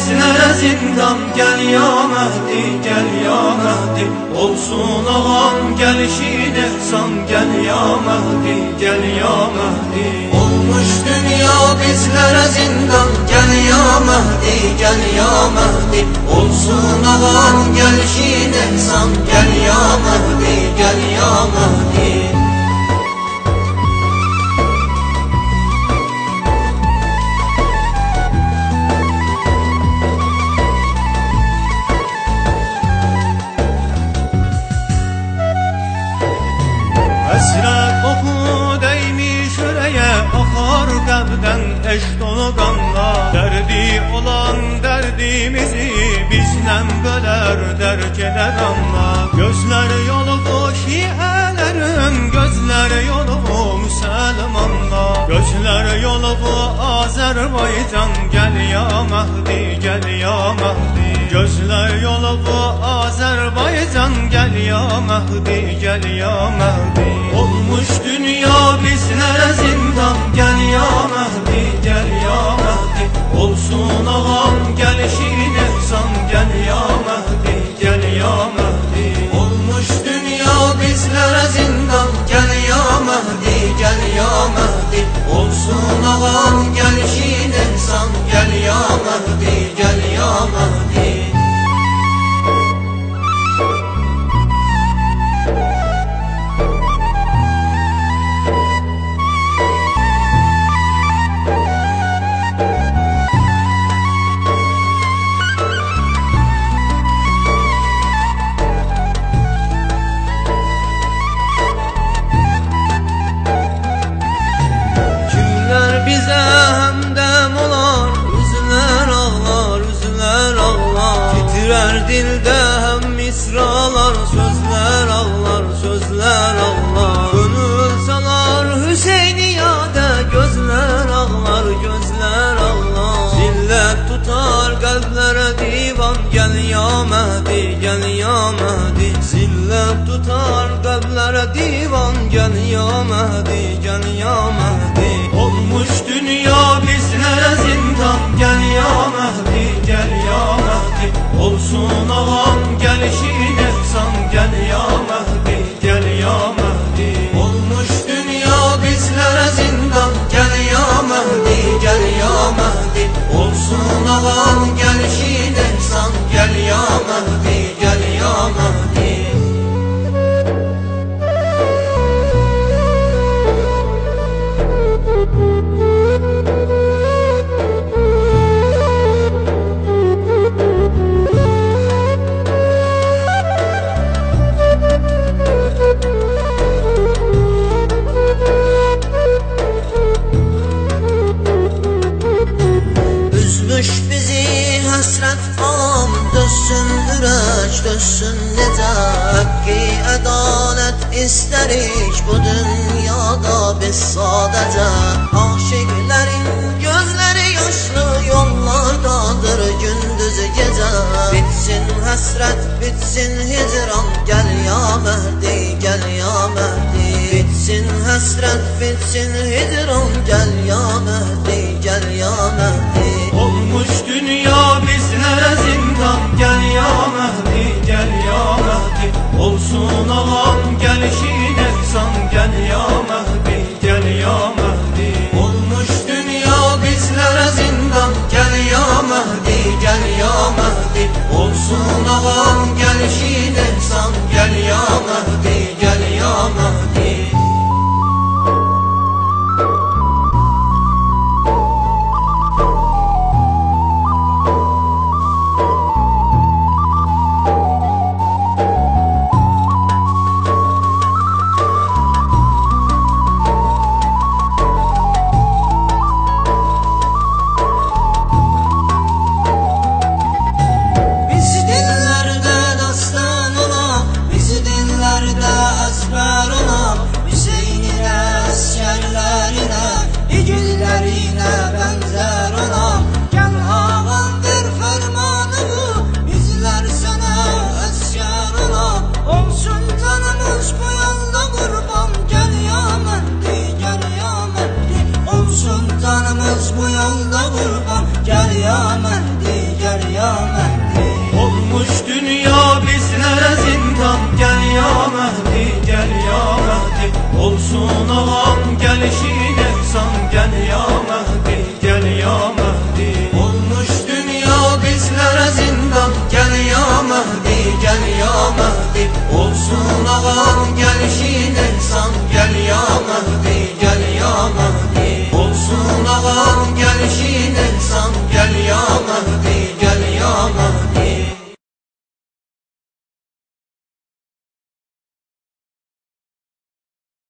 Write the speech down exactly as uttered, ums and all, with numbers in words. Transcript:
bizlere zindan. Gel ya Mehdi, gel ya Mehdi, olsun ağam gelişin ehsan. Gel ya Mehdi, gel ya Mehdi. Olmuş dünya bizlere zindan. Gel ya Mehdi, gel ya Mehdi, olsun ağam gelişin ehsan. Gel ya Mehdi, gel ya Mehdi. Hasret oku değmiş yüreğe, akar kalpten eş dolu kanla. Derdi olan derdimizi bizden böler, derk eder anla. Gözler yolu bu şielerin, gözler yolu bu Müslümanla. Gözler yolu bu Azerbaycan. Gel ya Mehdi, gel ya Mehdi. Gözler yolu bu Azerbaycan. Gel ya Mehdi, gel ya Mehdi. Olmuş dünya bizlere zindan. Gel ya Mehdi, gel ya Mehdi, olsun ağam gelişin ehsan. Gel ya Mehdi, gel ya Mehdi. Olmuş dünya bizlere zindan. Gel ya Mehdi, gel ya Mehdi, olsun ağam gelişin ehsan. Gel ya Mehdi, gel ya Mehdi. Bize hemdem olar, üzüler ağlar, üzüler ağlar. Titrer dilde hem misralar, sözler ağlar, sözler ağlar. Gönül salar Hüseyniyade, gözler ağlar, gözler ağlar. Zillet tutar kalplere divan. Gel ya Mehdi, gel ya Mehdi. Zillet tutar kalplere divan. Gel ya Mehdi, gel ya Mehdi. Olmuş dünya bizlere zindan. Gel ya Mehdi, gel ya Mehdi, olsun ağam gelişin ehsan. Gel ya Mehdi, gel ya Mehdi. Olmuş dünya bizlere zindan. Gel ya Mehdi, gel ya Mehdi, olsun ağam gelişin ehsan. Gel ya Mehdi, gel ya Mehdi. Üzmüş bizi hasret ağam, dönsün ürək, dönsün necə. Hakkı adalet isterik bu dünyada biz sadece. Aşıkların gözleri yaşlı yollardadır gündüz gece. Bitsin hasret, bitsin hicran. Gel ya Mehdi, gel ya Mehdi. Bitsin hasret, bitsin hicran. Gel ya Mehdi, gel ya Mehdi. Olmuş dünya bizlere zindan. Gel ya Mehdi, gel ya Mehdi, olsun ağam gelişin ehsan. Gel ya Mehdi, gel ya Mehdi. Olmuş dünya bizlere zindan. Gel ya Mehdi, gel ya Mehdi, olsun ağam gelişin ehsan. Gel ya Mehdi, gel ya Mehdi. Biz dillerde dastan Aman gel şirin insan